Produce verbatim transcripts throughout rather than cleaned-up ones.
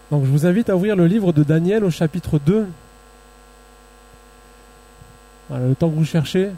Donc je vous invite à ouvrir le livre de Daniel au chapitre deux. Voilà, le temps que vous cherchez.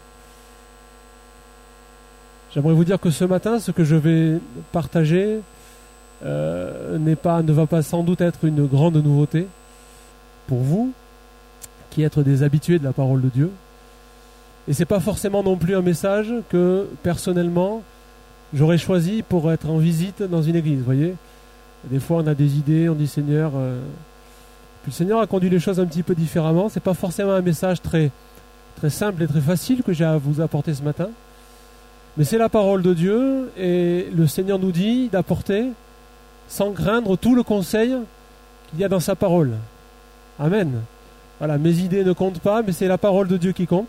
J'aimerais vous dire que ce matin, ce que je vais partager euh, n'est pas, ne va pas sans doute être une grande nouveauté pour vous, qui êtes des habitués de la parole de Dieu. Et c'est pas forcément non plus un message que, personnellement, j'aurais choisi pour être en visite dans une église, vous voyez. Des fois, on a des idées, on dit Seigneur... Euh... Puis le Seigneur a conduit les choses un petit peu différemment. C'est pas forcément un message très, très simple et très facile que j'ai à vous apporter ce matin. Mais c'est la parole de Dieu et le Seigneur nous dit d'apporter, sans craindre, tout le conseil qu'il y a dans sa parole. Amen. Voilà, mes idées ne comptent pas, mais c'est la parole de Dieu qui compte.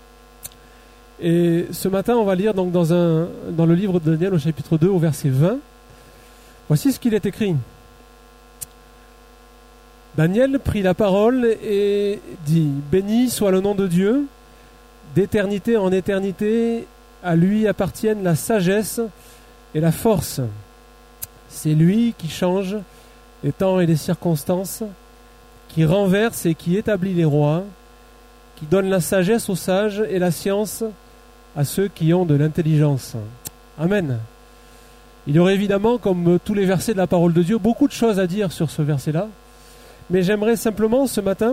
Et ce matin, on va lire donc dans, un, dans le livre de Daniel au chapitre deux, au verset vingt. Voici ce qu'il est écrit. Daniel prit la parole et dit « Béni soit le nom de Dieu, d'éternité en éternité, à lui appartiennent la sagesse et la force. C'est lui qui change les temps et les circonstances, qui renverse et qui établit les rois, qui donne la sagesse aux sages et la science à ceux qui ont de l'intelligence. » Amen. Il y aurait évidemment, comme tous les versets de la parole de Dieu, beaucoup de choses à dire sur ce verset-là. Mais j'aimerais simplement, ce matin,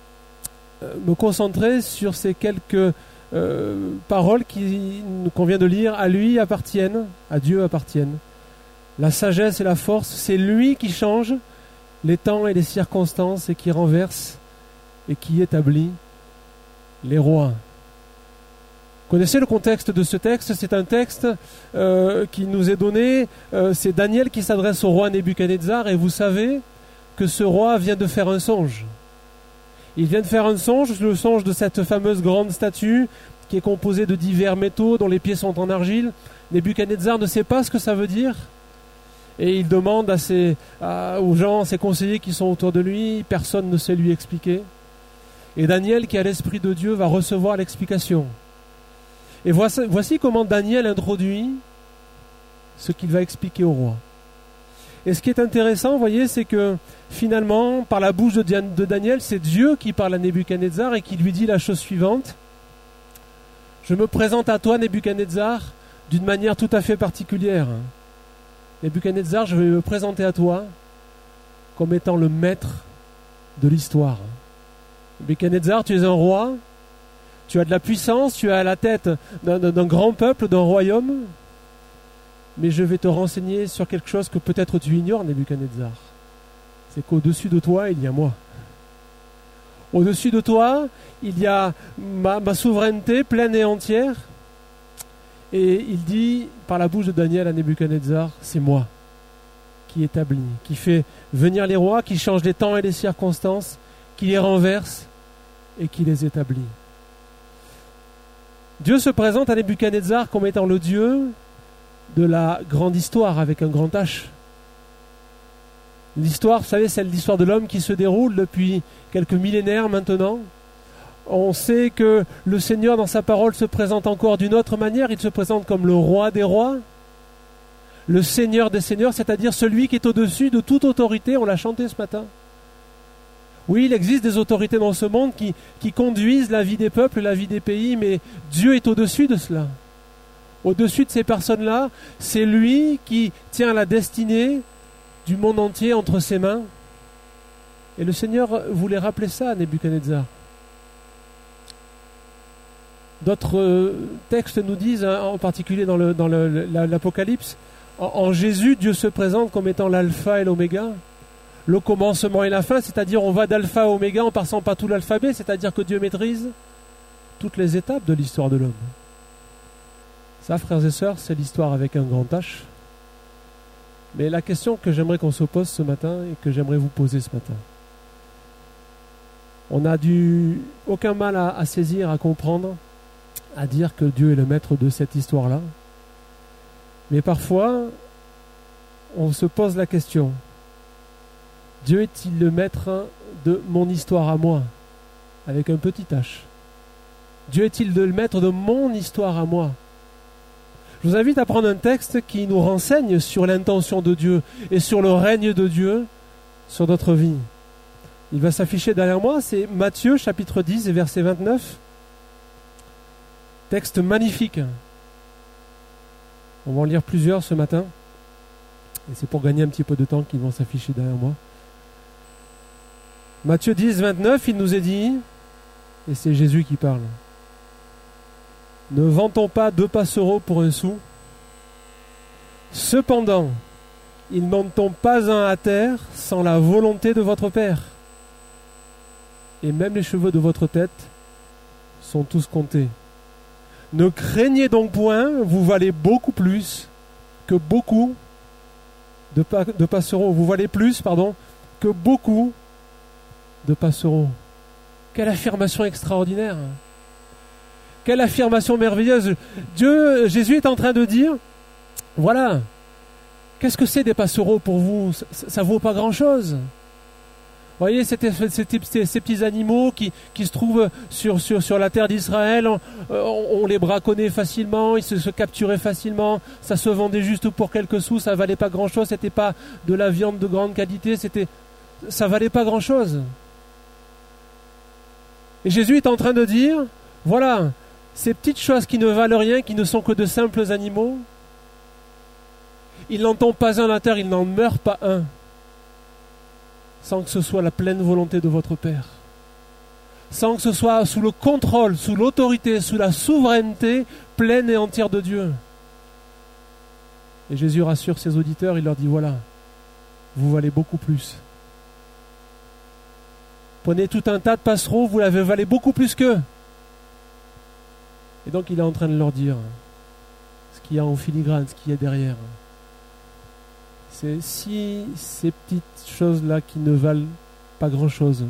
me concentrer sur ces quelques euh, paroles qui, qu'on vient de lire. À lui appartiennent, à Dieu appartiennent. La sagesse et la force, c'est lui qui change les temps et les circonstances et qui renverse et qui établit les rois. Vous connaissez le contexte de ce texte? C'est un texte euh, qui nous est donné. Euh, c'est Daniel qui s'adresse au roi Nebuchadnezzar et vous savez que ce roi vient de faire un songe. Il vient de faire un songe, le songe de cette fameuse grande statue qui est composée de divers métaux dont les pieds sont en argile. Nebuchadnezzar ne sait pas ce que ça veut dire et il demande à ses, à, aux gens, à ses conseillers qui sont autour de lui. Personne ne sait lui expliquer. Et Daniel, qui a l'Esprit de Dieu, va recevoir l'explication. Et voici, voici comment Daniel introduit ce qu'il va expliquer au roi. Et ce qui est intéressant, vous voyez, c'est que finalement, par la bouche de, Diane, de Daniel, c'est Dieu qui parle à Nebuchadnezzar et qui lui dit la chose suivante. « Je me présente à toi, Nebuchadnezzar, d'une manière tout à fait particulière. Nebuchadnezzar, je vais me présenter à toi comme étant le maître de l'histoire. Nebuchadnezzar, tu es un roi. Tu as de la puissance, tu es à la tête d'un, d'un grand peuple, d'un royaume, mais je vais te renseigner sur quelque chose que peut-être tu ignores, Nebuchadnezzar. C'est qu'au-dessus de toi, il y a moi. Au-dessus de toi, il y a ma, ma souveraineté pleine et entière. Et il dit, par la bouche de Daniel à Nebuchadnezzar, c'est moi qui établis, qui fait venir les rois, qui change les temps et les circonstances, qui les renverse et qui les établit. Dieu se présente à Nebuchadnezzar comme étant le Dieu de la grande histoire avec un grand H. L'histoire, vous savez, c'est l'histoire de l'homme qui se déroule depuis quelques millénaires maintenant. On sait que le Seigneur, dans sa parole, se présente encore d'une autre manière. Il se présente comme le roi des rois, le Seigneur des seigneurs, c'est-à-dire celui qui est au-dessus de toute autorité. On l'a chanté ce matin. Oui, il existe des autorités dans ce monde qui, qui conduisent la vie des peuples, la vie des pays, mais Dieu est au-dessus de cela. Au-dessus de ces personnes-là, c'est lui qui tient la destinée du monde entier entre ses mains. Et le Seigneur voulait rappeler ça à Nebuchadnezzar. D'autres textes nous disent, en particulier dans, le, dans le, l'Apocalypse, en, en Jésus, Dieu se présente comme étant l'alpha et l'oméga. Le commencement et la fin, c'est-à-dire on va d'alpha à oméga en passant par tout l'alphabet, c'est-à-dire que Dieu maîtrise toutes les étapes de l'histoire de l'homme. Ça, frères et sœurs, c'est l'histoire avec un grand H. Mais la question que j'aimerais qu'on se pose ce matin et que j'aimerais vous poser ce matin, on n'a du aucun mal à, à saisir, à comprendre, à dire que Dieu est le maître de cette histoire-là. Mais parfois, on se pose la question, Dieu est-il le maître de mon histoire à moi, avec un petit H? Dieu est-il le maître de mon histoire à moi? Je vous invite à prendre un texte qui nous renseigne sur l'intention de Dieu et sur le règne de Dieu sur notre vie. Il va s'afficher derrière moi, c'est Matthieu chapitre dix et verset vingt-neuf. Texte magnifique. On va en lire plusieurs ce matin. Et c'est pour gagner un petit peu de temps qu'ils vont s'afficher derrière moi. Matthieu dix, vingt-neuf, il nous est dit, et c'est Jésus qui parle, « Ne vantons pas deux passereaux pour un sou. Cependant, ils n'en tombent pas un à terre sans la volonté de votre Père. Et même les cheveux de votre tête sont tous comptés. Ne craignez donc point, vous valez beaucoup plus que beaucoup de, pa- de passereaux. Vous valez plus, pardon, que beaucoup de passereaux. » Quelle affirmation extraordinaire! Quelle affirmation merveilleuse! Dieu, Jésus est en train de dire, voilà, qu'est-ce que c'est des passereaux pour vous? Ça ne vaut pas grand-chose. Vous voyez, ces, ces, ces, ces petits animaux qui, qui se trouvent sur, sur, sur la terre d'Israël, on, on les braconnait facilement, ils se, se capturaient facilement, ça se vendait juste pour quelques sous, ça valait pas grand-chose, c'était pas de la viande de grande qualité, c'était, ça valait pas grand-chose. Et Jésus est en train de dire, voilà, ces petites choses qui ne valent rien, qui ne sont que de simples animaux, il n'en tombe pas un à terre, il n'en meurt pas un, sans que ce soit la pleine volonté de votre Père, sans que ce soit sous le contrôle, sous l'autorité, sous la souveraineté pleine et entière de Dieu. Et Jésus rassure ses auditeurs, il leur dit, voilà, vous valez beaucoup plus. Prenez tout un tas de passereaux, vous l'avez valez beaucoup plus qu'eux. Et donc il est en train de leur dire ce qu'il y a en filigrane, ce qu'il y a derrière. C'est si ces petites choses-là qui ne valent pas grand-chose,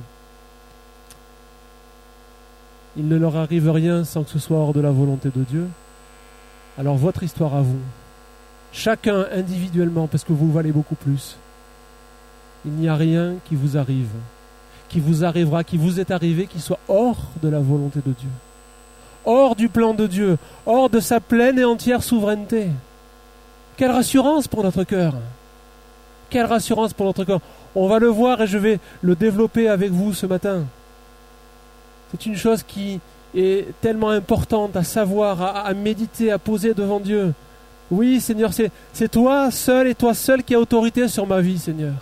il ne leur arrive rien sans que ce soit hors de la volonté de Dieu, alors votre histoire à vous, chacun individuellement, parce que vous valez beaucoup plus, il n'y a rien qui vous arrive, qui vous arrivera, qui vous est arrivé, qui soit hors de la volonté de Dieu, hors du plan de Dieu, hors de sa pleine et entière souveraineté. Quelle rassurance pour notre cœur! Quelle rassurance pour notre cœur! On va le voir et je vais le développer avec vous ce matin. C'est une chose qui est tellement importante à savoir, à, à méditer, à poser devant Dieu. Oui, Seigneur, c'est, c'est toi seul et toi seul qui as autorité sur ma vie, Seigneur.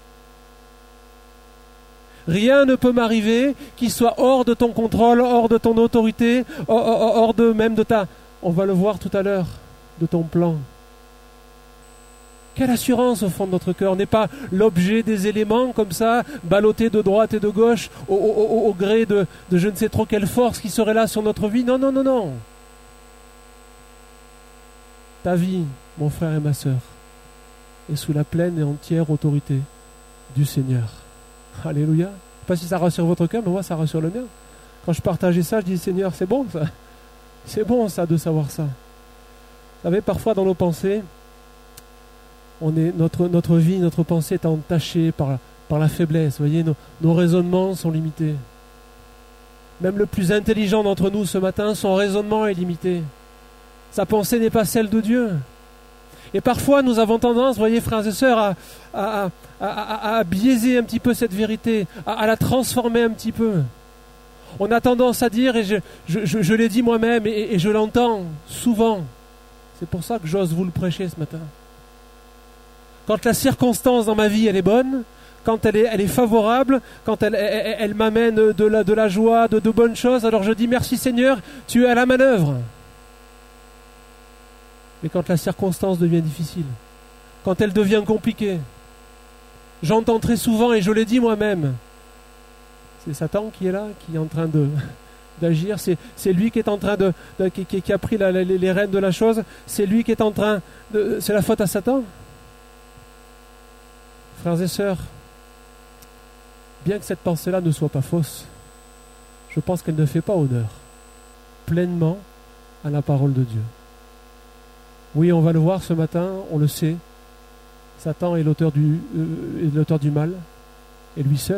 Rien ne peut m'arriver qui soit hors de ton contrôle, hors de ton autorité, hors, hors, hors de même de ta, on va le voir tout à l'heure, de ton plan. Quelle assurance au fond de notre cœur, n'est pas l'objet des éléments comme ça, ballottés de droite et de gauche, au, au, au, au gré de, de je ne sais trop quelle force qui serait là sur notre vie. Non, non, non, non. Ta vie, mon frère et ma sœur, est sous la pleine et entière autorité du Seigneur. Alléluia. Je ne sais pas si ça rassure votre cœur, mais moi ça rassure le mien. Quand je partageais ça, je dis Seigneur, c'est bon ça. C'est bon ça de savoir ça. Vous savez, parfois dans nos pensées, on est, notre, notre vie, notre pensée est entachée par, par la faiblesse. Vous voyez, nos, nos raisonnements sont limités. Même le plus intelligent d'entre nous ce matin, son raisonnement est limité. Sa pensée n'est pas celle de Dieu. Et parfois, nous avons tendance, vous voyez, frères et sœurs, à, à, à, à, à biaiser un petit peu cette vérité, à, à la transformer un petit peu. On a tendance à dire, et je, je, je, je l'ai dit moi-même, et, et je l'entends souvent, c'est pour ça que j'ose vous le prêcher ce matin. Quand la circonstance dans ma vie, elle est bonne, quand elle est, elle est favorable, quand elle, elle, elle m'amène de la, de la joie, de, de bonnes choses, alors je dis merci Seigneur, tu es à la manœuvre. Mais quand la circonstance devient difficile, quand elle devient compliquée, j'entends très souvent, et je l'ai dit moi-même, c'est Satan qui est là, qui est en train de, d'agir, c'est, c'est lui qui est en train de, de qui, qui a pris la, les, les rênes de la chose, c'est lui qui est en train de, c'est la faute à Satan. Frères et sœurs, bien que cette pensée-là ne soit pas fausse, je pense qu'elle ne fait pas honneur pleinement à la parole de Dieu. Oui, on va le voir ce matin, on le sait. Satan est l'auteur du, euh, est l'auteur du mal, et lui seul.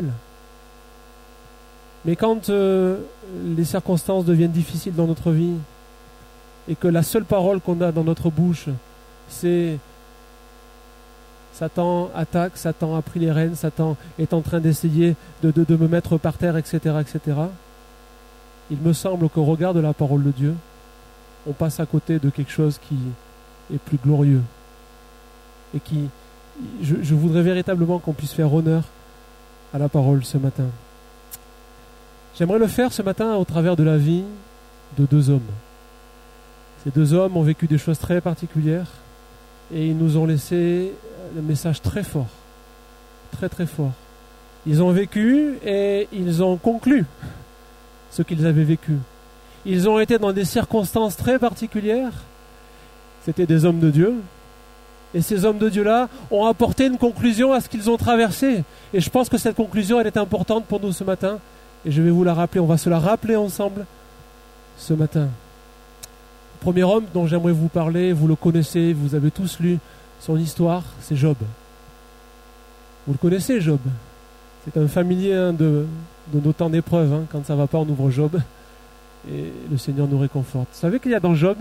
Mais quand euh, les circonstances deviennent difficiles dans notre vie, et que la seule parole qu'on a dans notre bouche, c'est, Satan attaque, Satan a pris les rênes, Satan est en train d'essayer de, de, de me mettre par terre, et cetera, et cetera. Il me semble qu'au regard de la parole de Dieu, on passe à côté de quelque chose qui est plus glorieux. Et qui, je, je voudrais véritablement qu'on puisse faire honneur à la parole ce matin. J'aimerais le faire ce matin au travers de la vie de deux hommes. Ces deux hommes ont vécu des choses très particulières et ils nous ont laissé un message très fort, très très fort. Ils ont vécu et ils ont conclu ce qu'ils avaient vécu. Ils ont été dans des circonstances très particulières. C'était des hommes de Dieu. Et ces hommes de Dieu-là ont apporté une conclusion à ce qu'ils ont traversé. Et je pense que cette conclusion, elle est importante pour nous ce matin. Et je vais vous la rappeler, on va se la rappeler ensemble ce matin. Le premier homme dont j'aimerais vous parler, vous le connaissez, vous avez tous lu son histoire, c'est Job. Vous le connaissez, Job. C'est un familier hein, de, de nos temps d'épreuve. Hein. Quand ça ne va pas, on ouvre Job. Et le Seigneur nous réconforte. Vous savez qu'il y a dans Job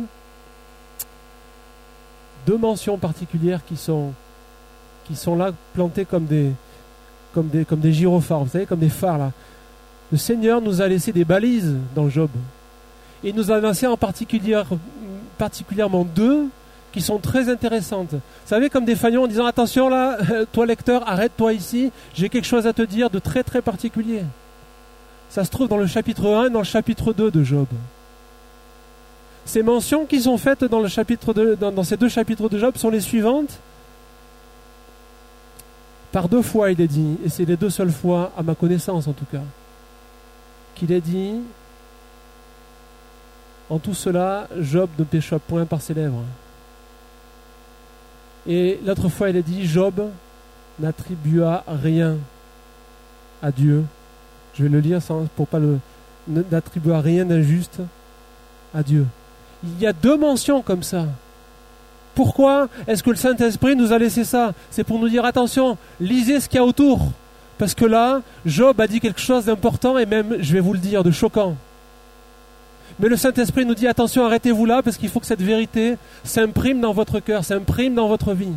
deux mentions particulières qui sont, qui sont là, plantées comme des, comme des, comme des gyrophares, vous savez, comme des phares là. Le Seigneur nous a laissé des balises dans Job. Et il nous a laissé en particulier, particulièrement deux qui sont très intéressantes. Vous savez, comme des fagnons en disant « Attention là, toi lecteur, arrête-toi ici, j'ai quelque chose à te dire de très très particulier. » Ça se trouve dans le chapitre un et dans le chapitre deux de Job. Ces mentions qui sont faites dans, le chapitre de, dans, dans ces deux chapitres de Job sont les suivantes. Par deux fois, il est dit, et c'est les deux seules fois, à ma connaissance en tout cas, qu'il est dit, en tout cela, Job ne pécha point par ses lèvres. Et l'autre fois, il est dit, Job n'attribua rien à Dieu. Je vais le lire sans, pour pas le... n'attribua rien d'injuste à Dieu. Il y a deux mentions comme ça. Pourquoi est-ce que le Saint-Esprit nous a laissé ça? C'est pour nous dire, attention, lisez ce qu'il y a autour. Parce que là, Job a dit quelque chose d'important et même, je vais vous le dire, de choquant. Mais le Saint-Esprit nous dit, attention, arrêtez-vous là, parce qu'il faut que cette vérité s'imprime dans votre cœur, s'imprime dans votre vie.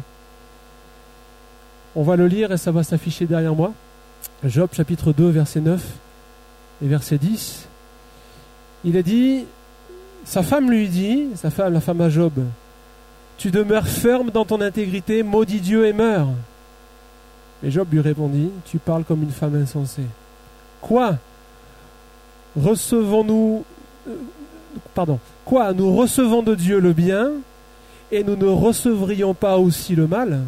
On va le lire et ça va s'afficher derrière moi. Job chapitre deux, verset neuf et verset dix. Il est dit, sa femme lui dit, sa femme, la femme à Job, tu demeures ferme dans ton intégrité, maudis Dieu et meurs. Et Job lui répondit, tu parles comme une femme insensée. Quoi? Recevons-nous, euh, pardon, quoi? Nous recevons de Dieu le bien et nous ne recevrions pas aussi le mal?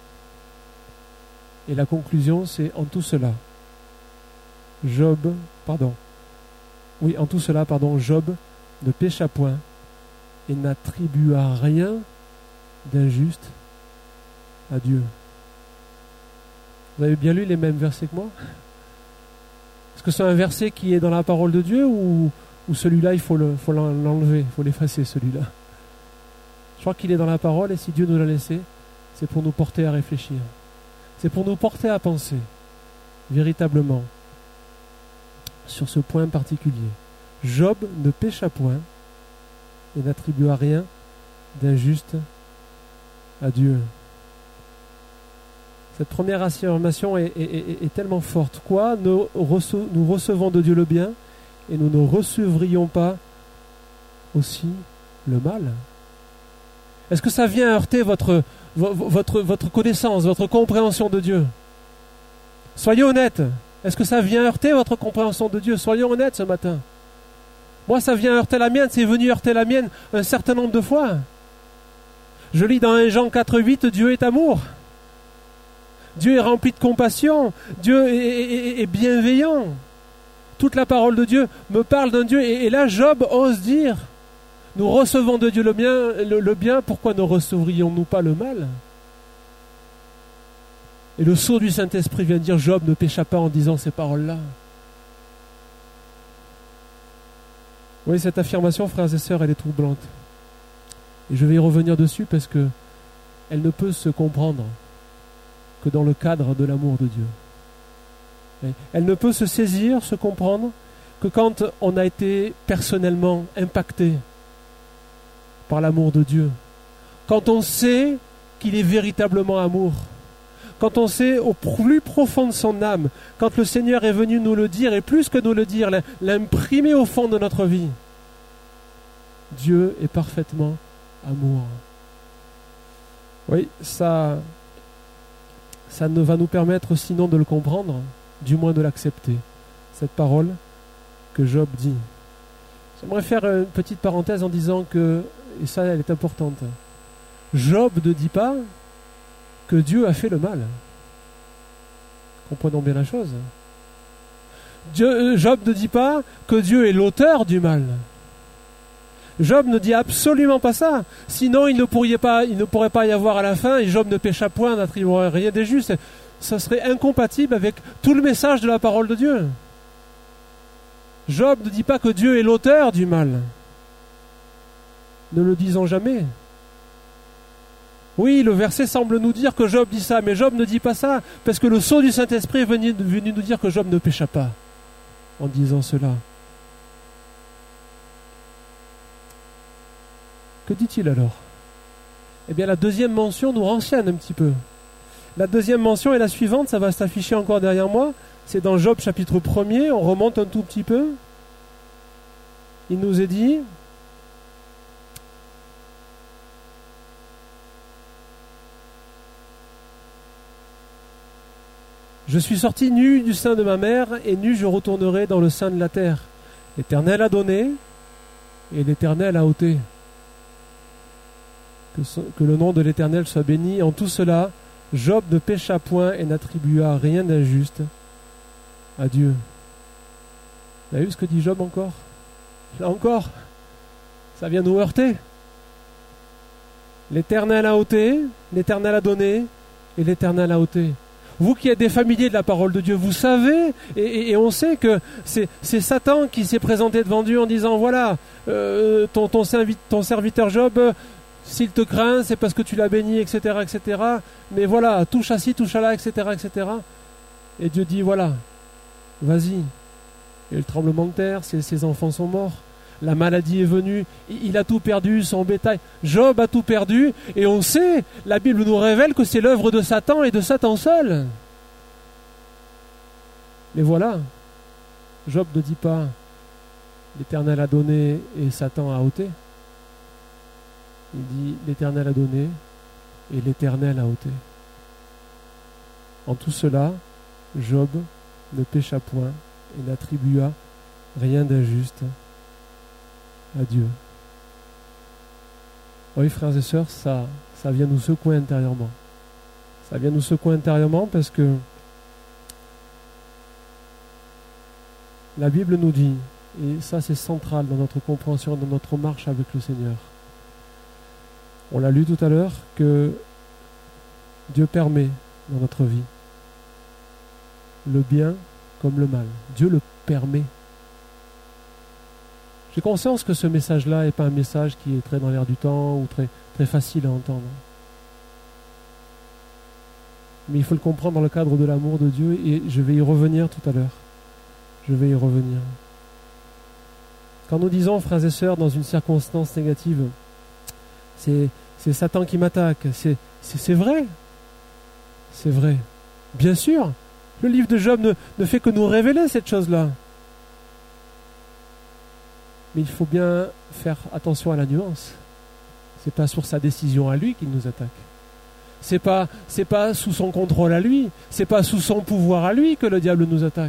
Et la conclusion, c'est en tout cela, Job, pardon, oui, en tout cela, pardon, Job ne pécha point et n'attribua rien d'injuste à Dieu. Vous avez bien lu les mêmes versets que moi? Est-ce que c'est un verset qui est dans la parole de Dieu ou, ou celui-là, il faut, le, faut l'enlever, il faut l'effacer celui-là? Je crois qu'il est dans la parole et si Dieu nous l'a laissé, c'est pour nous porter à réfléchir. C'est pour nous porter à penser véritablement sur ce point particulier. Job ne pécha point et n'attribua rien d'injuste à Dieu. Cette première affirmation est, est, est, est tellement forte. Quoi? Nous, rece, nous recevons de Dieu le bien et nous ne recevrions pas aussi le mal. Est-ce que ça vient heurter votre, votre, votre connaissance, votre compréhension de Dieu? Soyez honnêtes. Est-ce que ça vient heurter votre compréhension de Dieu? Soyons honnêtes ce matin. Moi, ça vient heurter la mienne. C'est venu heurter la mienne un certain nombre de fois. Je lis dans un Jean quatre huit, Dieu est amour. Dieu est rempli de compassion. Dieu est, est, est bienveillant. Toute la parole de Dieu me parle d'un Dieu. Et, et là, Job ose dire, nous recevons de Dieu le bien, le, le bien, pourquoi ne recevrions-nous pas le mal? Et le sceau du Saint-Esprit vient dire, Job ne pécha pas en disant ces paroles-là. Oui, cette affirmation, frères et sœurs, elle est troublante. Et je vais y revenir dessus parce que elle ne peut se comprendre que dans le cadre de l'amour de Dieu. Elle ne peut se saisir, se comprendre, que quand on a été personnellement impacté par l'amour de Dieu. Quand on sait qu'il est véritablement amour. quand on sait au plus profond de son âme, quand le Seigneur est venu nous le dire, et plus que nous le dire, l'imprimer au fond de notre vie, Dieu est parfaitement amour. Oui, ça, ça ne va nous permettre sinon de le comprendre, du moins de l'accepter, cette parole que Job dit. J'aimerais faire une petite parenthèse en disant que, et ça elle est importante, Job ne dit pas que Dieu a fait le mal. Comprenons bien la chose. Dieu, Job ne dit pas que Dieu est l'auteur du mal. Job ne dit absolument pas ça. Sinon, il ne pourrait pas, il ne pourrait pas y avoir à la fin, et Job ne pécha point, n'attribuerait rien des justes. Ça serait incompatible avec tout le message de la parole de Dieu. Job ne dit pas que Dieu est l'auteur du mal. Ne le disons jamais. Oui, le verset semble nous dire que Job dit ça, mais Job ne dit pas ça, parce que le sceau du Saint-Esprit est venu, venu nous dire que Job ne pécha pas en disant cela. Que dit-il alors? Eh bien, la deuxième mention nous renseigne un petit peu. La deuxième mention est la suivante, ça va s'afficher encore derrière moi. C'est dans Job chapitre premier, on remonte un tout petit peu. Il nous est dit... Je suis sorti nu du sein de ma mère, et nu je retournerai dans le sein de la terre. L'Éternel a donné, et l'Éternel a ôté. Que, so, que le nom de l'Éternel soit béni. En tout cela, Job ne pécha point et n'attribua rien d'injuste à Dieu. Vous avez vu ce que dit Job encore? Là encore, ça vient nous heurter. L'Éternel a ôté, l'Éternel a donné, et l'Éternel a ôté. Vous qui êtes des familiers de la parole de Dieu, vous savez, et, et, et on sait que c'est, c'est Satan qui s'est présenté devant Dieu en disant, voilà, euh, ton, ton, ton serviteur Job, s'il te craint, c'est parce que tu l'as béni, et cetera, et cetera. Mais voilà, touche à ci, touche à là, et cetera, et cetera. Et Dieu dit, voilà, vas-y. Et le tremblement de terre, ses, ses enfants sont morts. La maladie est venue, il a tout perdu, son bétail. Job a tout perdu, et on sait, la Bible nous révèle que c'est l'œuvre de Satan et de Satan seul. Mais voilà, Job ne dit pas l'Éternel a donné et Satan a ôté. Il dit l'Éternel a donné et l'Éternel a ôté. En tout cela, Job ne pécha point et n'attribua rien d'injuste à Dieu. Oui, frères et sœurs, ça, ça vient nous secouer intérieurement. Ça vient nous secouer intérieurement parce que la Bible nous dit, et ça c'est central dans notre compréhension, dans notre marche avec le Seigneur. On l'a lu tout à l'heure, que Dieu permet dans notre vie le bien comme le mal. Dieu le permet. J'ai conscience que ce message-là n'est pas un message qui est très dans l'air du temps ou très, très facile à entendre. Mais il faut le comprendre dans le cadre de l'amour de Dieu et je vais y revenir tout à l'heure. Je vais y revenir. Quand nous disons, frères et sœurs, dans une circonstance négative, c'est, c'est Satan qui m'attaque, c'est, c'est, c'est vrai. C'est vrai. Bien sûr, le livre de Job ne, ne fait que nous révéler cette chose-là. Mais il faut bien faire attention à la nuance. C'est pas sur sa décision à lui qu'il nous attaque. C'est pas, c'est pas sous son contrôle à lui. C'est pas sous son pouvoir à lui que le diable nous attaque.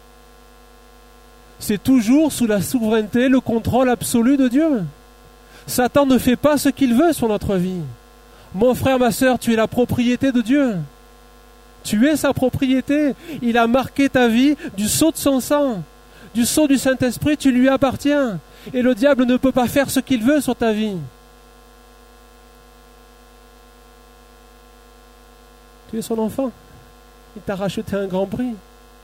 C'est toujours sous la souveraineté, le contrôle absolu de Dieu. Satan ne fait pas ce qu'il veut sur notre vie. Mon frère, ma sœur, tu es la propriété de Dieu. Tu es sa propriété. Il a marqué ta vie du sceau de son sang. Du sceau du Saint-Esprit, tu lui appartiens. Et le diable ne peut pas faire ce qu'il veut sur ta vie. Tu es son enfant. Il t'a racheté un grand prix.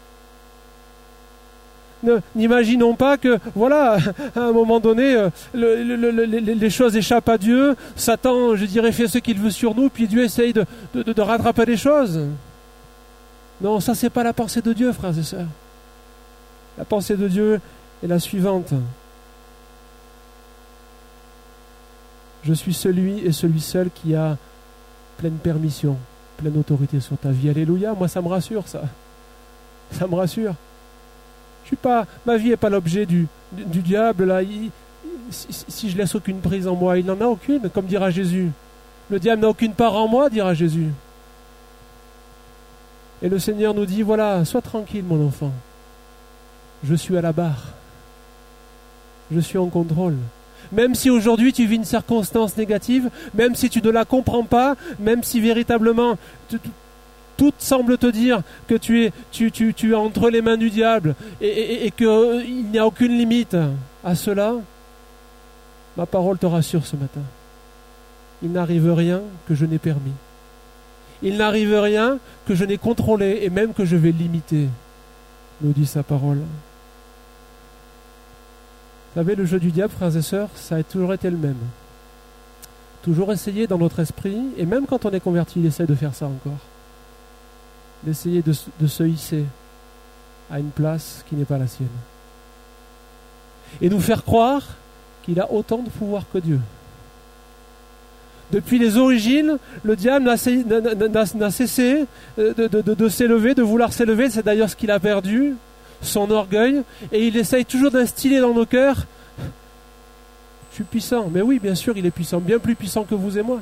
Ne, n'imaginons pas que, voilà, à un moment donné, le, le, le, le, les choses échappent à Dieu. Satan, je dirais, fait ce qu'il veut sur nous, puis Dieu essaye de, de, de rattraper les choses. Non, ça, c'est pas la pensée de Dieu, frères et sœurs. La pensée de Dieu est la suivante. Je suis celui et celui seul qui a pleine permission pleine autorité sur ta vie. Alléluia, moi ça me rassure ça. Ça me rassure. Je suis pas, ma vie n'est pas l'objet du, du, du diable. Là. Il, si, si je laisse aucune prise en moi, il n'en a aucune, comme dira Jésus. Le diable n'a aucune part en moi, dira Jésus. Et le Seigneur nous dit, voilà, sois tranquille mon enfant. Je suis à la barre. Je suis en contrôle. Même si aujourd'hui tu vis une circonstance négative, même si tu ne la comprends pas, même si véritablement tu, tu, tout semble te dire que tu es, tu, tu, tu es entre les mains du diable et, et, et qu'il n'y a aucune limite à cela, ma parole te rassure ce matin. Il n'arrive rien que je n'ai permis. Il n'arrive rien que je n'ai contrôlé et même que je vais limiter, nous dit sa parole. Vous savez, le jeu du diable, frères et sœurs, ça a toujours été le même. Toujours essayer dans notre esprit, et même quand on est converti, il essaie de faire ça encore. D'essayer de, de se hisser à une place qui n'est pas la sienne. Et nous faire croire qu'il a autant de pouvoir que Dieu. Depuis les origines, le diable n'a, n'a, n'a cessé de, de, de, de s'élever, de vouloir s'élever. C'est d'ailleurs ce qu'il a perdu, son orgueil. Et il essaye toujours d'instiller dans nos cœurs, je suis puissant. Mais oui, bien sûr, il est puissant, bien plus puissant que vous et moi.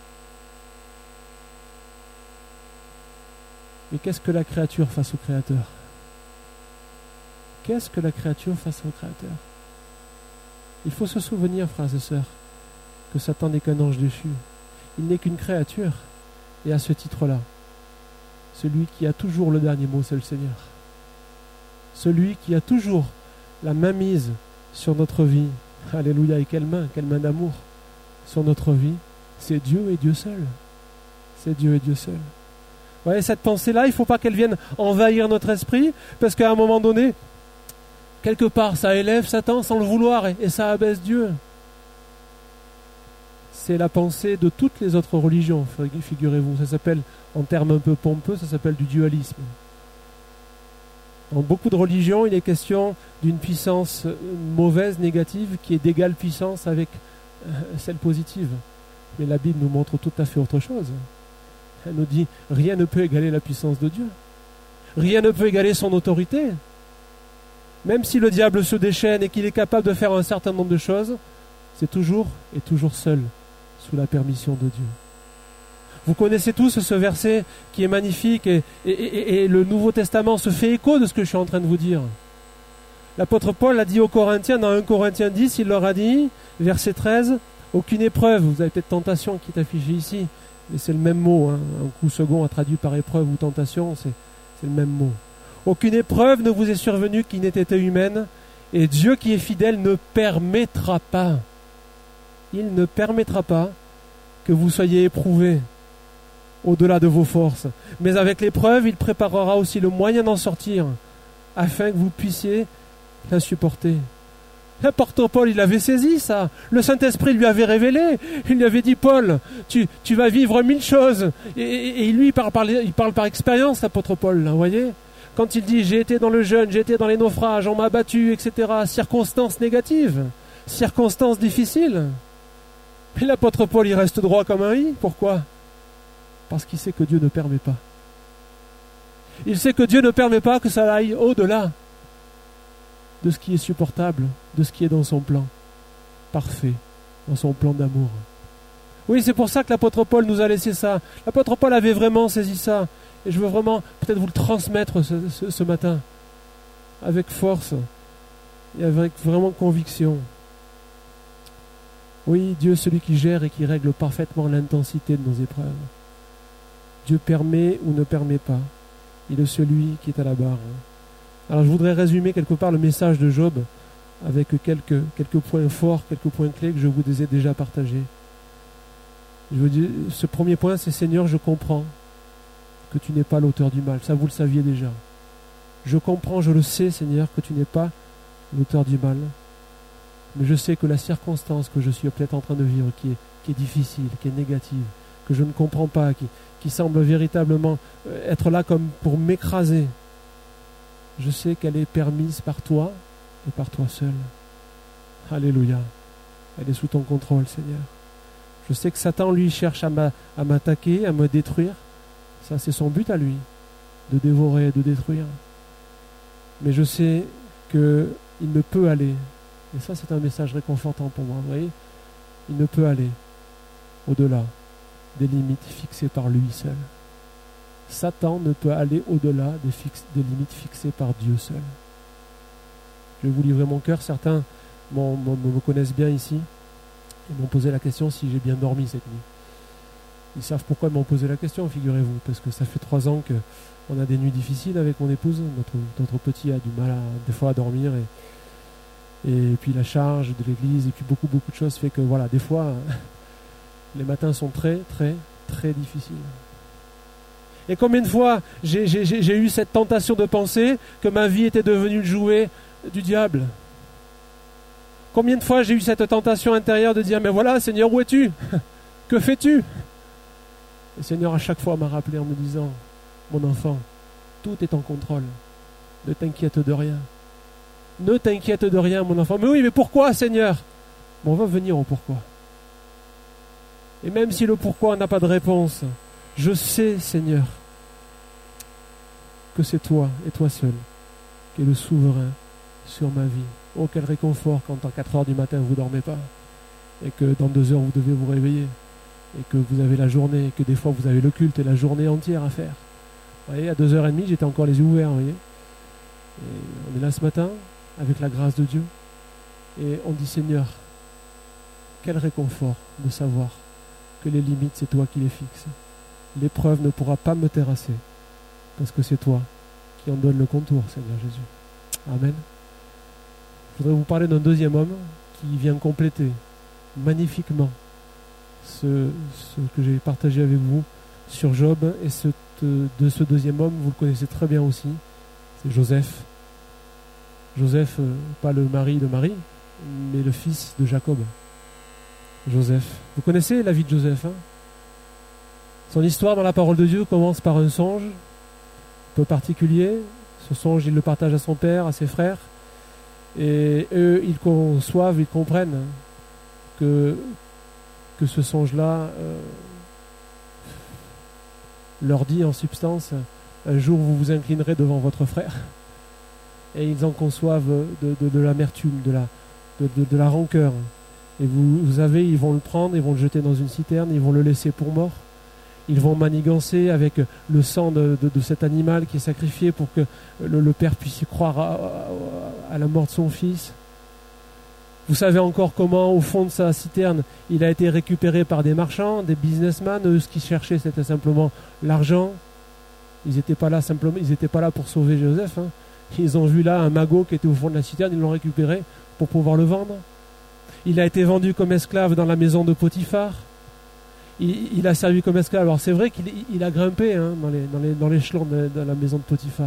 Mais qu'est-ce que la créature face au Créateur? Qu'est-ce que la créature face au Créateur? Il faut se souvenir, frères et sœurs, que Satan n'est qu'un ange déchu. Il n'est qu'une créature. Et à ce titre-là, celui qui a toujours le dernier mot, c'est le Seigneur. Celui qui a toujours la main mise sur notre vie. Alléluia, et quelle main, quelle main d'amour sur notre vie. C'est Dieu et Dieu seul. C'est Dieu et Dieu seul. Vous voyez, cette pensée-là, il ne faut pas qu'elle vienne envahir notre esprit, parce qu'à un moment donné, quelque part, ça élève Satan sans le vouloir, et, et ça abaisse Dieu. C'est la pensée de toutes les autres religions, figurez-vous. Ça s'appelle, en termes un peu pompeux, ça s'appelle du dualisme. Dans beaucoup de religions, il est question d'une puissance mauvaise, négative, qui est d'égale puissance avec celle positive. Mais la Bible nous montre tout à fait autre chose. Elle nous dit, rien ne peut égaler la puissance de Dieu. Rien ne peut égaler son autorité. Même si le diable se déchaîne et qu'il est capable de faire un certain nombre de choses, c'est toujours et toujours seul, sous la permission de Dieu. Vous connaissez tous ce verset qui est magnifique et, et, et, et le Nouveau Testament se fait écho de ce que je suis en train de vous dire. L'apôtre Paul a dit aux Corinthiens, dans un Corinthiens dix, il leur a dit, verset treize, aucune épreuve, vous avez peut-être tentation qui est affichée ici, mais c'est le même mot, hein. Un coup second a traduit par épreuve ou tentation, c'est, c'est le même mot. Aucune épreuve ne vous est survenue qui n'ait été humaine, et Dieu qui est fidèle ne permettra pas, il ne permettra pas que vous soyez éprouvés au-delà de vos forces. Mais avec l'épreuve, il préparera aussi le moyen d'en sortir, afin que vous puissiez la supporter. L'apôtre Paul, il avait saisi ça. Le Saint-Esprit lui avait révélé. Il lui avait dit, Paul, tu, tu vas vivre mille choses. Et, et, et lui, il parle, par, il parle par expérience, l'apôtre Paul, là, vous voyez. Quand il dit, j'ai été dans le jeûne, j'ai été dans les naufrages, on m'a battu, et cetera. Circonstances négatives, circonstances difficiles. Mais l'apôtre Paul, il reste droit comme un i. Pourquoi? Parce qu'il sait que Dieu ne permet pas. Il sait que Dieu ne permet pas que ça aille au-delà de ce qui est supportable, de ce qui est dans son plan parfait, dans son plan d'amour. Oui, c'est pour ça que l'apôtre Paul nous a laissé ça. L'apôtre Paul avait vraiment saisi ça. Et je veux vraiment peut-être vous le transmettre ce, ce, ce matin, avec force et avec vraiment conviction. Oui, Dieu est celui qui gère et qui règle parfaitement l'intensité de nos épreuves. Dieu permet ou ne permet pas. Il est celui qui est à la barre. Alors je voudrais résumer quelque part le message de Job avec quelques, quelques points forts, quelques points clés que je vous ai déjà partagés. Je veux dire, ce premier point, c'est Seigneur, je comprends que tu n'es pas l'auteur du mal. Ça, vous le saviez déjà. Je comprends, je le sais, Seigneur, que tu n'es pas l'auteur du mal. Mais je sais que la circonstance que je suis peut-être en train de vivre, qui est, qui est difficile, qui est négative, que je ne comprends pas, qui, qui semble véritablement être là comme pour m'écraser, je sais qu'elle est permise par toi et par toi seul. Alléluia. Elle est sous ton contrôle, Seigneur. Je sais que Satan, lui, cherche à, m'a, à m'attaquer, à me détruire, Ça, c'est son but à lui, de dévorer, de détruire. Mais je sais qu'il ne peut aller, et ça c'est un message réconfortant pour moi, vous voyez, il ne peut aller au-delà des limites fixées par lui seul. Satan ne peut aller au-delà des, fix- des limites fixées par Dieu seul. Je vais vous livrer mon cœur. Certains m'ont, m'ont, me connaissent bien ici et m'ont posé la question si j'ai bien dormi cette nuit. Ils savent pourquoi ils m'ont posé la question, figurez-vous, parce que ça fait trois ans qu'on a des nuits difficiles avec mon épouse. Notre, notre petit a du mal à, des fois à dormir et, et puis la charge de l'église et puis beaucoup beaucoup de choses fait que voilà, des fois les matins sont très très très difficiles. Et combien de fois j'ai, j'ai, j'ai eu cette tentation de penser que ma vie était devenue le jouet du diable. Combien de fois j'ai eu cette tentation intérieure de dire mais voilà Seigneur, où es-tu? Que fais-tu? Le Seigneur à chaque fois m'a rappelé en me disant mon enfant, tout est en contrôle, ne t'inquiète de rien, ne t'inquiète de rien mon enfant. Mais oui, mais pourquoi Seigneur? Bon, on va venir au pourquoi. Et même si le pourquoi n'a pas de réponse, je sais Seigneur que c'est toi et toi seul qui es le souverain sur ma vie. Oh, quel réconfort quand à quatre heures du matin vous ne dormez pas et que dans deux heures vous devez vous réveiller et que vous avez la journée, et que des fois vous avez le culte et la journée entière à faire. Vous voyez, à deux heures trente, j'étais encore les yeux ouverts, vous voyez. Et on est là ce matin avec la grâce de Dieu et on dit Seigneur, quel réconfort de savoir que les limites c'est toi qui les fixes. L'épreuve ne pourra pas me terrasser parce que c'est toi qui en donne le contour, Seigneur Jésus. Amen. Je voudrais vous parler d'un deuxième homme qui vient compléter magnifiquement ce, ce que j'ai partagé avec vous sur Job. Et ce, de ce deuxième homme, vous le connaissez très bien aussi, c'est Joseph. Joseph, euh, pas le mari de Marie, mais le fils de Jacob. Joseph. Vous connaissez la vie de Joseph, hein? Son histoire dans la parole de Dieu commence par un songe un peu particulier. Ce songe, il le partage à son père, à ses frères. Et eux, ils conçoivent, ils comprennent que, que ce songe-là euh, leur dit en substance, un jour vous vous inclinerez devant votre frère. Et ils en conçoivent de, de, de l'amertume, de la, de, de, de la rancœur. Et vous, vous savez, ils vont le prendre, ils vont le jeter dans une citerne, ils vont le laisser pour mort. Ils vont manigancer avec le sang de, de, de cet animal qui est sacrifié pour que le, le père puisse y croire à, à, à la mort de son fils. Vous savez encore comment, au fond de sa citerne, il a été récupéré par des marchands, des businessmen. Eux, ce qu'ils cherchaient, c'était simplement l'argent. Ils n'étaient pas là simplement, ils n'étaient pas là pour sauver Joseph. Hein. Ils ont vu là un magot qui était au fond de la citerne, ils l'ont récupéré pour pouvoir le vendre. Il a été vendu comme esclave dans la maison de Potiphar. Il, il a servi comme esclave. Alors c'est vrai qu'il il a grimpé hein, dans, les, dans, les, dans l'échelon de, de la maison de Potiphar.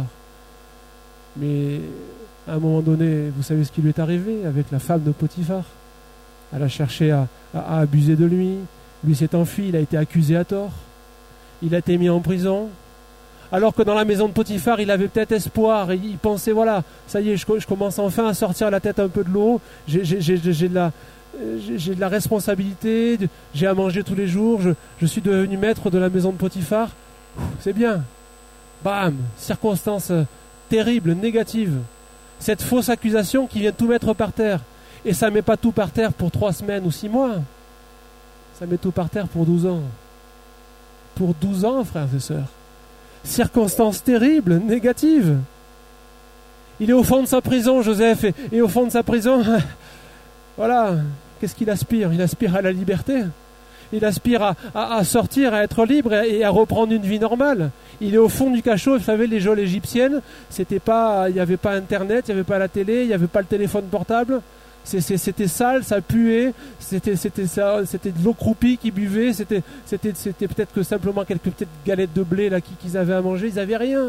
Mais à un moment donné, vous savez ce qui lui est arrivé avec la femme de Potiphar. Elle a cherché à, à, à abuser de lui. Lui s'est enfui, il a été accusé à tort. Il a été mis en prison. Alors que dans la maison de Potiphar, il avait peut-être espoir. Et il pensait, voilà, ça y est, je, je commence enfin à sortir la tête un peu de l'eau. J'ai, j'ai, j'ai, j'ai de la... J'ai de la responsabilité, j'ai à manger tous les jours, je, je suis devenu maître de la maison de Potiphar. C'est bien. Bam, circonstance terrible, négative. Cette fausse accusation qui vient tout mettre par terre. Et ça ne met pas tout par terre pour trois semaines ou six mois. Ça met tout par terre pour douze ans. Pour douze ans, frères et sœurs. Circonstance terrible, négative. Il est au fond de sa prison, Joseph, et, et au fond de sa prison... Voilà, qu'est-ce qu'il aspire? Il aspire à la liberté. Il aspire à, à, à sortir, à être libre et, et à reprendre une vie normale. Il est au fond du cachot. Vous savez, les geôles égyptiennes, c'était pas, il n'y avait pas Internet, il n'y avait pas la télé, il n'y avait pas le téléphone portable. C'est, c'est, c'était sale, ça puait, c'était, c'était, ça, c'était de l'eau croupie qu'ils buvaient, c'était, c'était, c'était peut-être que simplement quelques petites galettes de blé là, qu'ils avaient à manger. Ils n'avaient rien.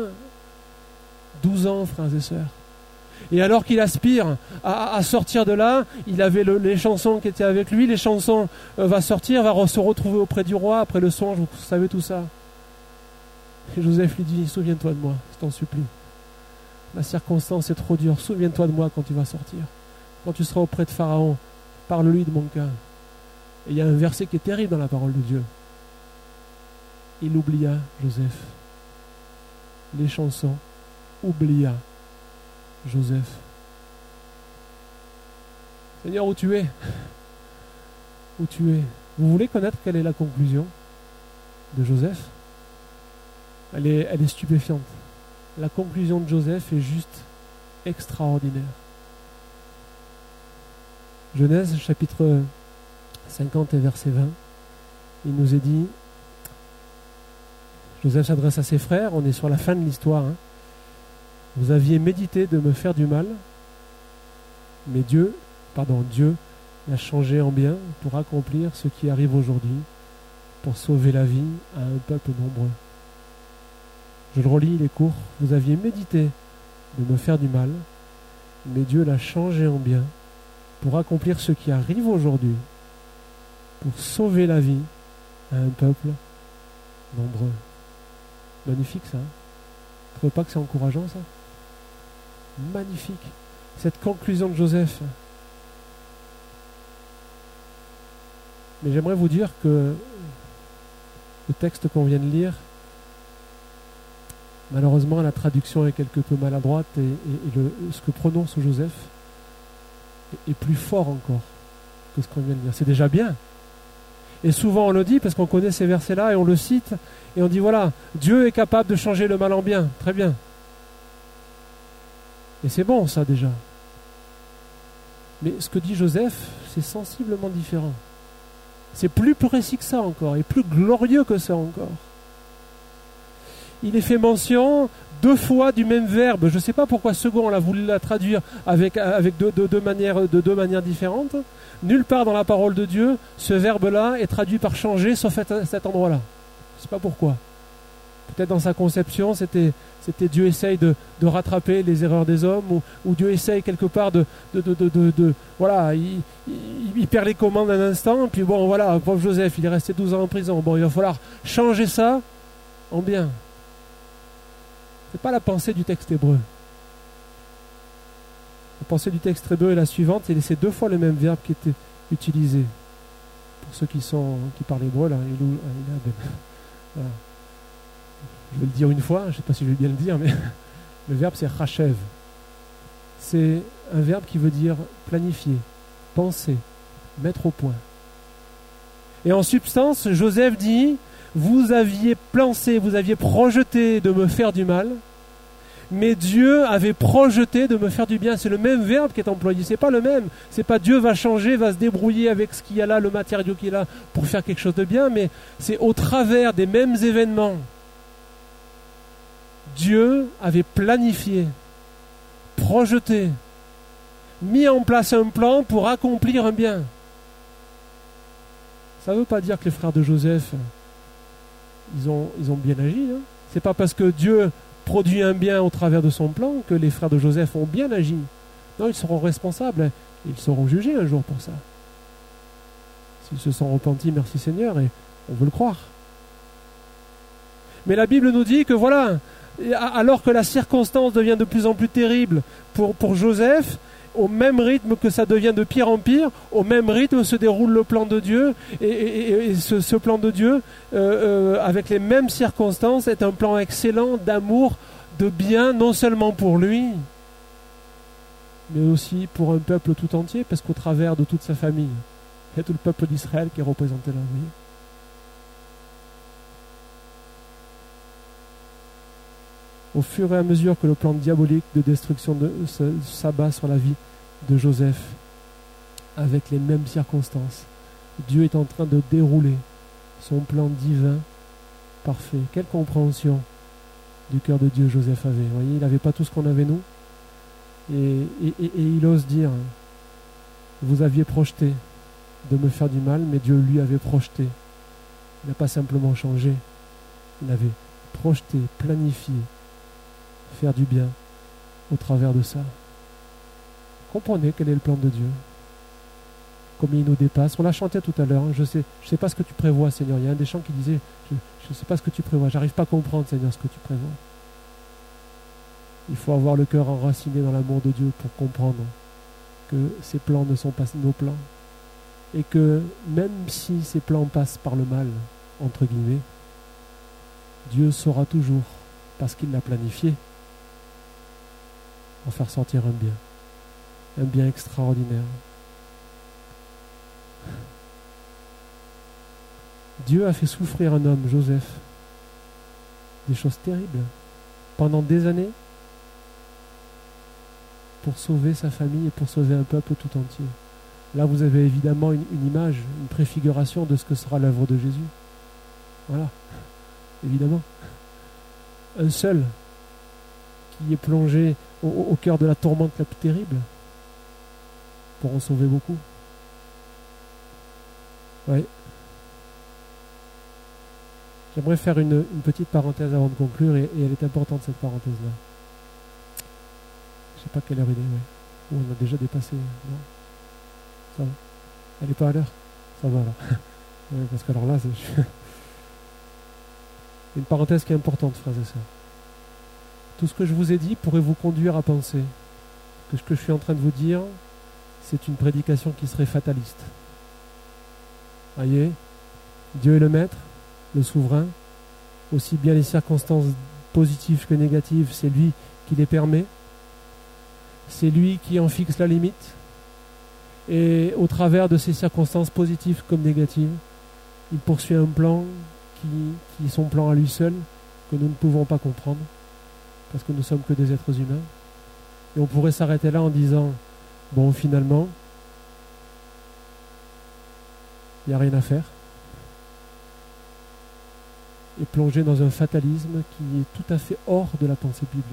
douze ans, frères et sœurs. Et alors qu'il aspire à, à sortir de là, il avait le, les chansons qui étaient avec lui, les chansons euh, va sortir, va re, se retrouver auprès du roi après le songe, vous savez tout ça. Et Joseph lui dit, souviens-toi de moi, je t'en supplie. La circonstance est trop dure, souviens-toi de moi quand tu vas sortir. Quand tu seras auprès de Pharaon, parle-lui de mon cas. Et il y a un verset qui est terrible dans la parole de Dieu. Il oublia Joseph les chansons, oublia Joseph. Seigneur, où tu es? Où tu es? Vous voulez connaître quelle est la conclusion de Joseph? Elle est, elle est stupéfiante. La conclusion de Joseph est juste extraordinaire. Genèse chapitre cinquante et verset vingt, il nous est dit, Joseph s'adresse à ses frères, on est sur la fin de l'histoire, hein. Vous aviez médité de me faire du mal, mais Dieu, pardon, Dieu l'a changé en bien pour accomplir ce qui arrive aujourd'hui, pour sauver la vie à un peuple nombreux. Je le relis, il est court. Vous aviez médité de me faire du mal, mais Dieu l'a changé en bien pour accomplir ce qui arrive aujourd'hui, pour sauver la vie à un peuple nombreux. Magnifique ça. Vous ne trouvez pas que c'est encourageant ça? Magnifique. Cette conclusion de Joseph. Mais j'aimerais vous dire que le texte qu'on vient de lire, malheureusement la traduction est quelque peu maladroite et, et, et le, ce que prononce Joseph est, est plus fort encore que ce qu'on vient de lire. C'est déjà bien. Et souvent on le dit parce qu'on connaît ces versets-là et on le cite et on dit voilà, Dieu est capable de changer le mal en bien. Très bien. Et c'est bon ça déjà. Mais ce que dit Joseph, c'est sensiblement différent. C'est plus précis que ça encore et plus glorieux que ça encore. Il est fait mention deux fois du même verbe. Je ne sais pas pourquoi Second a voulu la traduire avec, avec deux, deux, deux manières, de deux manières différentes. Nulle part dans la parole de Dieu, ce verbe-là est traduit par changer, sauf à cet endroit-là. Je ne sais pas pourquoi. Peut-être dans sa conception, c'était, c'était Dieu essaye de, de rattraper les erreurs des hommes, ou, ou Dieu essaye quelque part de... de, de, de, de, de voilà, il, il, il perd les commandes un instant, puis bon, voilà, pauvre Joseph, il est resté douze ans en prison. Bon, il va falloir changer ça en bien. Ce n'est pas la pensée du texte hébreu. La pensée du texte hébreu est la suivante, et c'est deux fois le même verbe qui était utilisé. Pour ceux qui, sont, qui parlent hébreu, là, voilà. Je vais le dire une fois, je ne sais pas si je vais bien le dire, mais le verbe c'est rachev. C'est un verbe qui veut dire planifier, penser, mettre au point. Et en substance, Joseph dit, vous aviez pensé, vous aviez projeté de me faire du mal, mais Dieu avait projeté de me faire du bien. C'est le même verbe qui est employé, c'est pas le même. C'est pas Dieu va changer, va se débrouiller avec ce qu'il y a là, le matériau qu'il a pour faire quelque chose de bien, mais c'est au travers des mêmes événements. Dieu avait planifié, projeté, mis en place un plan pour accomplir un bien. Ça ne veut pas dire que les frères de Joseph, ils ont, ils ont bien agi. Hein. Ce n'est pas parce que Dieu produit un bien au travers de son plan que les frères de Joseph ont bien agi. Non, ils seront responsables. Ils seront jugés un jour pour ça. S'ils se sont repentis, merci Seigneur, et on veut le croire. Mais la Bible nous dit que voilà, alors que la circonstance devient de plus en plus terrible pour, pour Joseph, au même rythme que ça devient de pire en pire, au même rythme se déroule le plan de Dieu, et, et, et ce, ce plan de Dieu, euh, euh, avec les mêmes circonstances, est un plan excellent d'amour, de bien, non seulement pour lui, mais aussi pour un peuple tout entier, parce qu'au travers de toute sa famille, il y a tout le peuple d'Israël qui est représenté là, vous voyez. Au fur et à mesure que le plan diabolique de destruction de, s'abat sur la vie de Joseph, avec les mêmes circonstances, Dieu est en train de dérouler son plan divin parfait. Quelle compréhension du cœur de Dieu Joseph avait. Vous voyez, il n'avait pas tout ce qu'on avait nous. Et, et, et, et il ose dire, vous aviez projeté de me faire du mal, mais Dieu lui avait projeté. Il n'a pas simplement changé, il avait projeté, planifié, faire du bien au travers de ça. Comprenez quel est le plan de Dieu, combien il nous dépasse. On l'a chanté tout à l'heure, hein. je sais, je sais pas ce que tu prévois, Seigneur. Il y a un des chants qui disait, je ne sais pas ce que tu prévois, j'arrive pas à comprendre, Seigneur, ce que tu prévois. Il faut avoir le cœur enraciné dans l'amour de Dieu pour comprendre que ces plans ne sont pas nos plans, et que même si ces plans passent par le mal, entre guillemets, Dieu saura toujours parce qu'il l'a planifié pour faire sortir un bien, un bien extraordinaire. Dieu a fait souffrir un homme, Joseph, des choses terribles, pendant des années, pour sauver sa famille et pour sauver un peuple tout entier. Là, vous avez évidemment une, une image, une préfiguration de ce que sera l'œuvre de Jésus. Voilà, évidemment. Un seul qui est plongé au, au cœur de la tourmente la plus terrible pour en sauver beaucoup. Oui. J'aimerais faire une, une petite parenthèse avant de conclure, et, et elle est importante, cette parenthèse-là. Je ne sais pas quelle heure il est, oui. Ou on a déjà dépassé, non? Ça va. Elle n'est pas à l'heure? Ça va alors. Oui, parce que alors là, c'est... une parenthèse qui est importante, frères et sœurs. Tout ce que je vous ai dit pourrait vous conduire à penser que ce que je suis en train de vous dire, c'est une prédication qui serait fataliste. Voyez, Dieu est le maître, le souverain, aussi bien les circonstances positives que négatives, c'est lui qui les permet, c'est lui qui en fixe la limite, et au travers de ces circonstances positives comme négatives, il poursuit un plan qui, qui est son plan à lui seul, que nous ne pouvons pas comprendre, parce que nous ne sommes que des êtres humains. Et on pourrait s'arrêter là en disant, bon, finalement, il n'y a rien à faire, et plonger dans un fatalisme qui est tout à fait hors de la pensée biblique.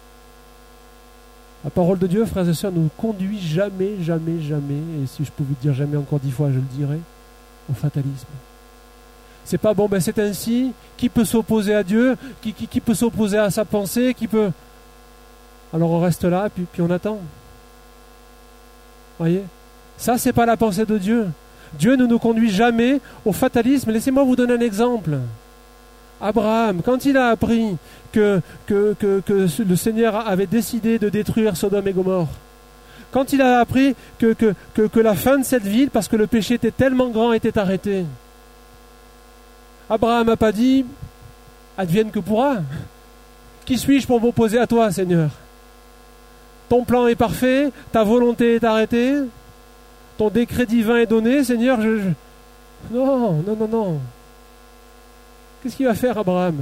La parole de Dieu, frères et sœurs, ne nous conduit jamais, jamais, jamais, et si je pouvais dire jamais encore dix fois, je le dirais, au fatalisme. C'est pas bon, ben c'est ainsi, qui peut s'opposer à Dieu, qui, qui, qui peut s'opposer à sa pensée, qui peut... Alors on reste là, puis, puis on attend. Voyez, ça c'est pas la pensée de Dieu. Dieu ne nous conduit jamais au fatalisme. Laissez-moi vous donner un exemple. Abraham, quand il a appris que, que, que, que le Seigneur avait décidé de détruire Sodome et Gomorrhe, quand il a appris que, que, que, que la fin de cette ville, parce que le péché était tellement grand, était arrêtée, Abraham n'a pas dit « Advienne que pourra ». Qui suis-je pour m'opposer à toi, Seigneur? Ton plan est parfait, ta volonté est arrêtée, ton décret divin est donné, Seigneur, je... je... Non, non, non, non. Qu'est-ce qu'il va faire, Abraham?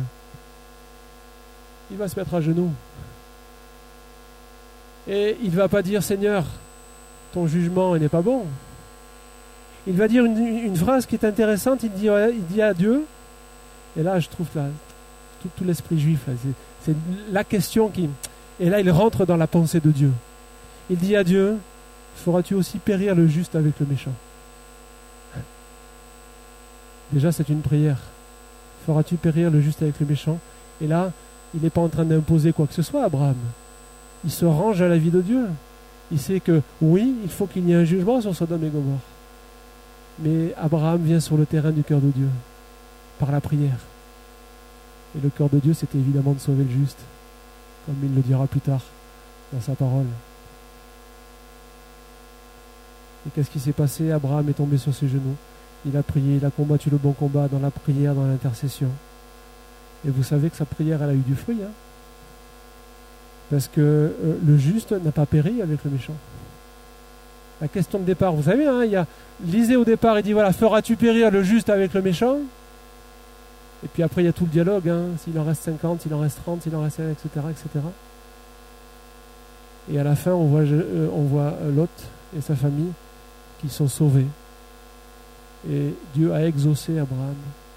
Il va se mettre à genoux. Et il ne va pas dire, Seigneur, ton jugement n'est pas bon. Il va dire une, une phrase qui est intéressante, il dit, il dit à Dieu, et là je trouve là, tout, tout l'esprit juif, là, c'est, c'est la question qui... Et là il rentre dans la pensée de Dieu. Il dit à Dieu, feras-tu aussi périr le juste avec le méchant? Déjà c'est une prière. Feras-tu périr le juste avec le méchant? Et là, il n'est pas en train d'imposer quoi que ce soit à Abraham. Il se range à la vie de Dieu. Il sait que oui, il faut qu'il y ait un jugement sur Sodome et Gomorrhe. Mais Abraham vient sur le terrain du cœur de Dieu, par la prière. Et le cœur de Dieu, c'était évidemment de sauver le juste, comme il le dira plus tard dans sa parole. Et qu'est-ce qui s'est passé? Abraham est tombé sur ses genoux. Il a prié, il a combattu le bon combat dans la prière, dans l'intercession. Et vous savez que sa prière, elle a eu du fruit. Hein, parce que euh, le juste n'a pas péri avec le méchant. La question de départ, vous savez, hein, il y a, lisez au départ, il dit, voilà, feras-tu périr le juste avec le méchant? Et puis après, il y a tout le dialogue, hein, s'il en reste cinquante, s'il en reste trente, s'il en reste un, et cetera, et cetera. Et à la fin, on voit, euh, on voit Lot et sa famille qui sont sauvés. Et Dieu a exaucé Abraham.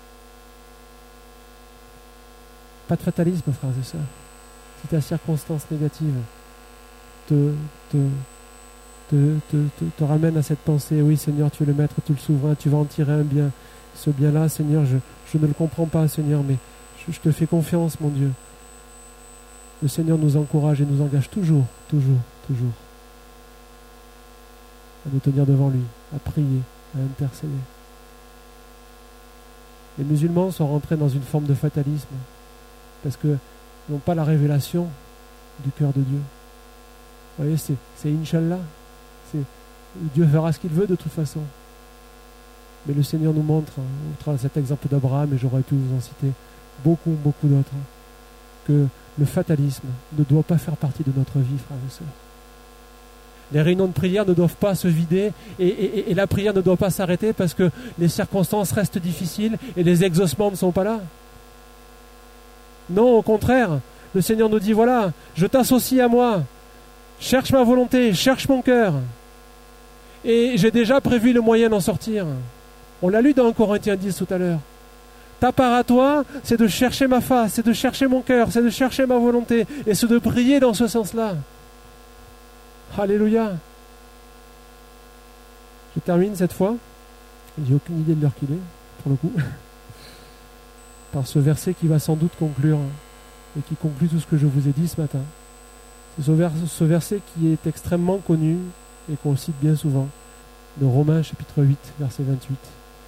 Pas de fatalisme, frères et sœurs. Si ta circonstance négative te, te, te, te, te, te ramène à cette pensée, oui Seigneur, tu es le maître, tu es le souverain, tu vas en tirer un bien. Ce bien-là, Seigneur, je, je ne le comprends pas, Seigneur, mais je, je te fais confiance, mon Dieu. Le Seigneur nous encourage et nous engage toujours, toujours, toujours à nous tenir devant lui, à prier, à intercéder. Les musulmans sont rentrés dans une forme de fatalisme parce qu'ils n'ont pas la révélation du cœur de Dieu. Vous voyez, c'est, c'est Inch'Allah. C'est, Dieu fera ce qu'il veut de toute façon. Mais le Seigneur nous montre, hein, au travers de cet exemple d'Abraham, et j'aurais pu vous en citer beaucoup, beaucoup d'autres, hein, que le fatalisme ne doit pas faire partie de notre vie, frères et sœurs. Les réunions de prière ne doivent pas se vider et, et, et la prière ne doit pas s'arrêter parce que les circonstances restent difficiles et les exaucements ne sont pas là. Non, au contraire, le Seigneur nous dit, voilà, je t'associe à moi, cherche ma volonté, cherche mon cœur. Et j'ai déjà prévu le moyen d'en sortir. On l'a lu dans Corinthiens dix tout à l'heure. Ta part à toi, c'est de chercher ma face, c'est de chercher mon cœur, c'est de chercher ma volonté et c'est de prier dans ce sens-là. Alléluia. Je termine cette fois. J'ai aucune idée de l'heure qu'il est, pour le coup. Par ce verset qui va sans doute conclure et qui conclut tout ce que je vous ai dit ce matin. C'est ce, vers, ce verset qui est extrêmement connu et qu'on cite bien souvent, de Romains chapitre huit, verset vingt-huit.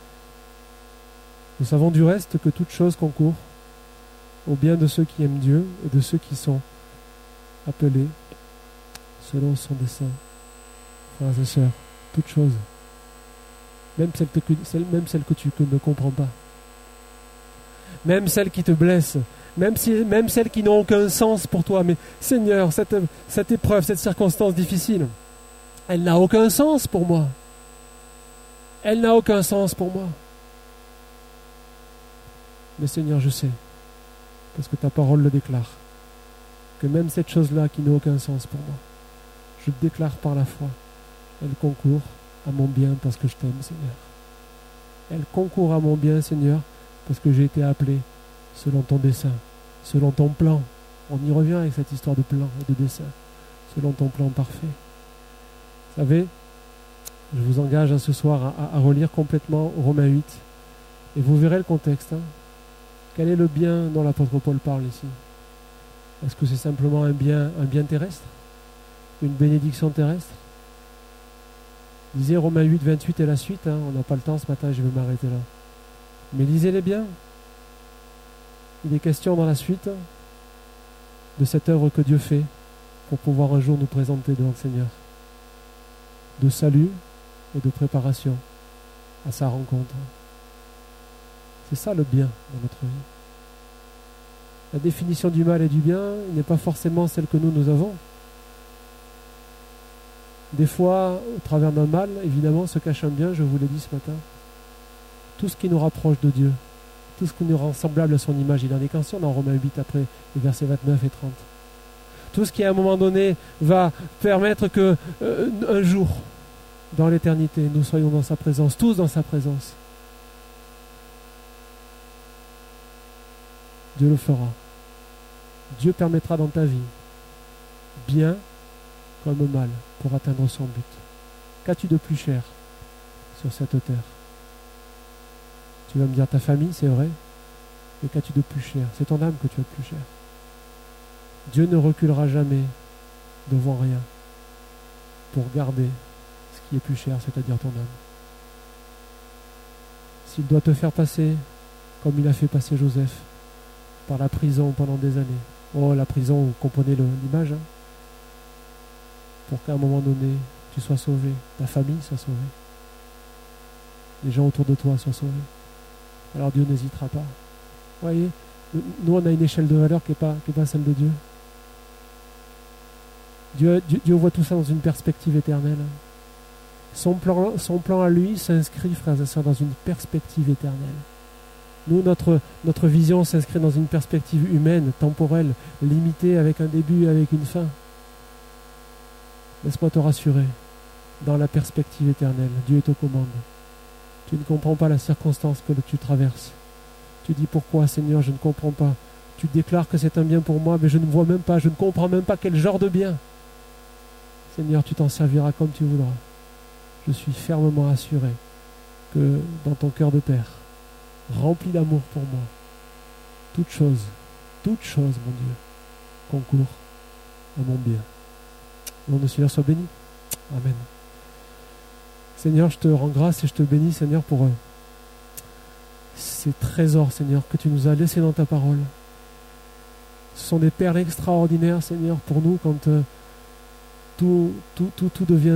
Nous savons du reste que toute chose concourt au bien de ceux qui aiment Dieu et de ceux qui sont appelés selon son dessein. Frères et sœurs, toute chose, même celle que, celle, même celle que tu que ne comprends pas, même celles qui te blessent, même, si, même celles qui n'ont aucun sens pour toi, mais Seigneur, cette, cette épreuve, cette circonstance difficile, elle n'a aucun sens pour moi. Elle n'a aucun sens pour moi. Mais Seigneur, je sais, parce que ta parole le déclare, que même cette chose-là qui n'a aucun sens pour moi, je déclare par la foi, elle concourt à mon bien parce que je t'aime, Seigneur. Elle concourt à mon bien, Seigneur, parce que j'ai été appelé selon ton dessein, selon ton plan. On y revient avec cette histoire de plan et de dessein, selon ton plan parfait. Vous savez, je vous engage hein, ce soir à, à relire complètement Romains huit, et vous verrez le contexte. Hein. Quel est le bien dont l'apôtre Paul parle ici? Est-ce que c'est simplement un bien, un bien terrestre? Une bénédiction terrestre? Lisez Romains huit, vingt-huit et la suite. Hein. On n'a pas le temps ce matin, je vais m'arrêter là. Mais lisez-les bien. Il est question dans la suite de cette œuvre que Dieu fait pour pouvoir un jour nous présenter devant le Seigneur. De salut et de préparation à sa rencontre. C'est ça le bien dans notre vie. La définition du mal et du bien n'est pas forcément celle que nous, nous avons. Des fois, au travers d'un mal, évidemment, se cache un bien, je vous l'ai dit ce matin. Tout ce qui nous rapproche de Dieu, tout ce qui nous rend semblable à son image, il en est question dans Romains huit après les versets vingt-neuf et trente. Tout ce qui à un moment donné va permettre que euh, un jour, dans l'éternité, nous soyons dans sa présence, tous dans sa présence. Dieu le fera. Dieu permettra dans ta vie, bien comme mal, pour atteindre son but. Qu'as-tu de plus cher sur cette terre? Tu vas me dire ta famille, c'est vrai, mais qu'as-tu de plus cher? C'est ton âme que tu as de plus cher. Dieu ne reculera jamais devant rien pour garder ce qui est plus cher, c'est-à-dire ton âme. S'il doit te faire passer comme il a fait passer Joseph par la prison pendant des années. Oh, la prison, vous comprenez le, l'image, hein, pour qu'à un moment donné, tu sois sauvé, ta famille soit sauvée, les gens autour de toi soient sauvés. Alors Dieu n'hésitera pas. Vous voyez, nous on a une échelle de valeur qui n'est pas, qui est pas celle de Dieu. Dieu, Dieu. Dieu voit tout ça dans une perspective éternelle. Son plan, son plan à lui s'inscrit, frères et sœurs, dans une perspective éternelle. Nous, notre, notre vision s'inscrit dans une perspective humaine, temporelle, limitée, avec un début et avec une fin. Laisse-moi te rassurer, dans la perspective éternelle, Dieu est aux commandes. Tu ne comprends pas la circonstance que tu traverses. Tu dis pourquoi, Seigneur, je ne comprends pas. Tu déclares que c'est un bien pour moi, mais je ne vois même pas, je ne comprends même pas quel genre de bien. Seigneur, tu t'en serviras comme tu voudras. Je suis fermement assuré que dans ton cœur de Père, rempli d'amour pour moi, toute chose, toute chose, mon Dieu, concourt à mon bien. Le nom de Seigneur soit béni. Amen. Seigneur, je te rends grâce et je te bénis, Seigneur, pour eux. Ces trésors, Seigneur, que tu nous as laissés dans ta parole. Ce sont des perles extraordinaires, Seigneur, pour nous, quand euh, tout, tout, tout, tout devient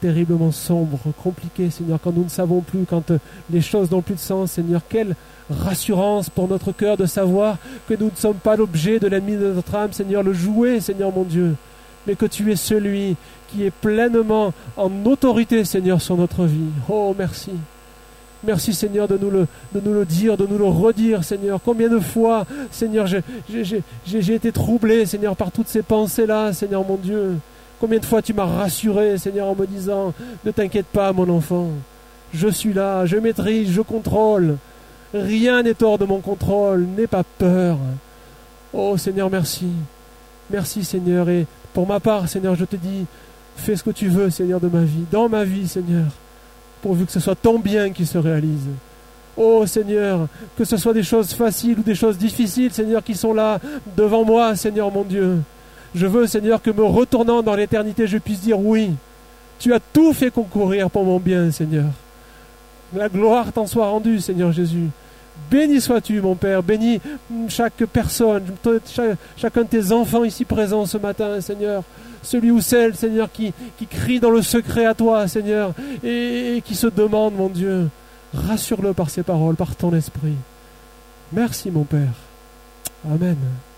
terriblement sombre, compliqué, Seigneur, quand nous ne savons plus, quand euh, les choses n'ont plus de sens, Seigneur. Quelle rassurance pour notre cœur de savoir que nous ne sommes pas l'objet de l'ennemi de notre âme, Seigneur, le jouet, Seigneur mon Dieu, mais que tu es celui qui est pleinement en autorité, Seigneur, sur notre vie. Oh, merci. Merci, Seigneur, de nous le, de nous le dire, de nous le redire, Seigneur. Combien de fois, Seigneur, j'ai, j'ai, j'ai, j'ai été troublé, Seigneur, par toutes ces pensées-là, Seigneur mon Dieu. Combien de fois tu m'as rassuré, Seigneur, en me disant « Ne t'inquiète pas, mon enfant. Je suis là, je maîtrise, je contrôle. Rien n'est hors de mon contrôle. N'aie pas peur. » Oh, Seigneur, merci. Merci, Seigneur. Et pour ma part, Seigneur, je te dis, fais ce que tu veux, Seigneur, de ma vie, dans ma vie, Seigneur, pourvu que ce soit ton bien qui se réalise. Oh, Seigneur, que ce soit des choses faciles ou des choses difficiles, Seigneur, qui sont là devant moi, Seigneur mon Dieu. Je veux, Seigneur, que me retournant dans l'éternité, je puisse dire oui. Tu as tout fait concourir pour mon bien, Seigneur. La gloire t'en soit rendue, Seigneur Jésus. Béni sois-tu, mon Père. Bénis chaque personne, chaque, chacun de tes enfants ici présents ce matin, Seigneur. Celui ou celle, Seigneur, qui, qui crie dans le secret à toi, Seigneur, et, et qui se demande, mon Dieu, rassure-le par ces paroles, par ton esprit. Merci, mon Père. Amen.